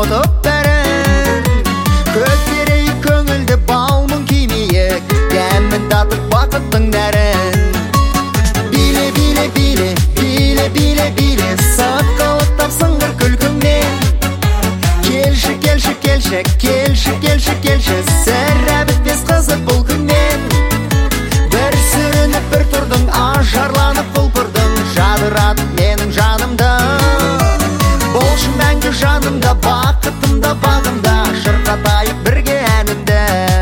ұмытып бәрін. Көтерейік көңілді балмын кимейік, дәмін татып бақыттың нәрін. Биле, биле, биле, биле, биле, биле, сақалықтап сыңғыр күлкіңмен. Келші, келші, келші, келші, келші, келші, сірә бітпес қызық бұл күнмен. Бір сүрініп бір тұрдың, ажарланып құлпырдың, жадыратып менің жанымды. Болшы мәңгі жанымда, бақытымда, бағымда, шырқатайық бірге әнімді.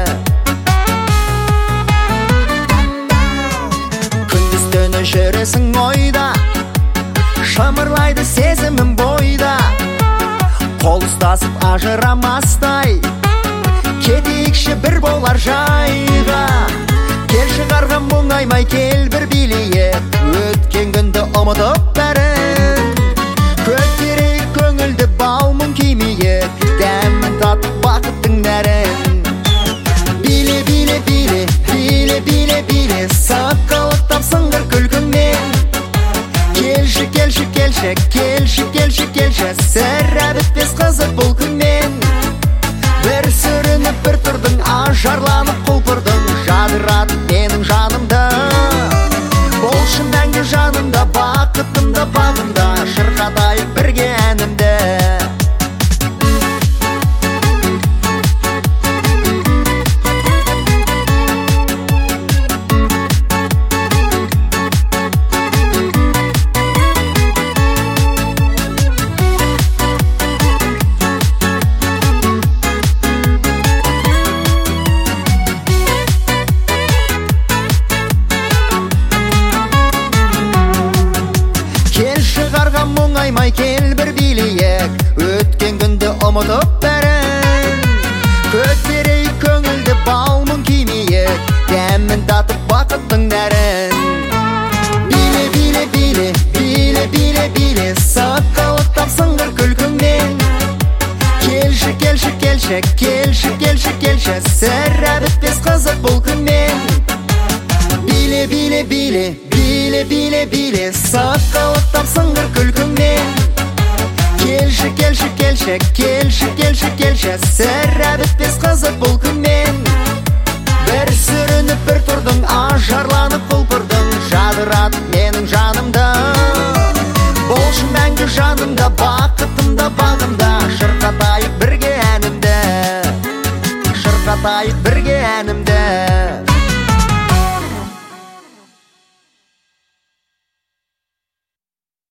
Күндіз түні жүресің ойда, шымырлайды сезімім бойда. Қол ұстасып ажырамастай, кетейікші бір болар жайға. Келші қарғам мұңаймай, кел бір билейік, өткен күнді ұмытып бәрін. Көтерейік көңілді балмын кимейік, дәмін татып бақыттың нәрін. Биле, биле, биле, биле, биле, биле, сақалықтап сыңғыр күлкіңмен. Келші, келші, келші, келші, келші, келші, сірә бітпес қызық бұл күнмен. Бір сүрініп бір тұрдың, ажарланып құлпырдың, жадыратып менің жанымды. Болшы мәңгі жанымда, бақытымда, бағымда, шырқатайық бірге әнімді. Мұңаймай, кел бір билейік, өткен күнді ұмытып бәрін. Көтерейік көңілді балмын кимейік, дәмін татып бақыттың нәрін. Биле, биле, биле, биле, биле, биле, сақалықтап сыңғыр күлкіңмен. Келші, келші, келші, келші, келші, келші, сірә бітпес қызық бұл күнмен. Биле, биле, биле, биле, биле, биле, сақалықтап сыңғыр күлкіңмен. Келші, келші, келші, келші, келші, келші, сірә бітпес қызық бұл күнмен. Бір сүрініп бір тұрдың, ажарланып құлпырдың, жадыратып менің жанымды. Болшы мәңгі жанымда, бақытымда, бағымда, шырқатайық бірге әнімді. Шырқатайық бірге әнімді.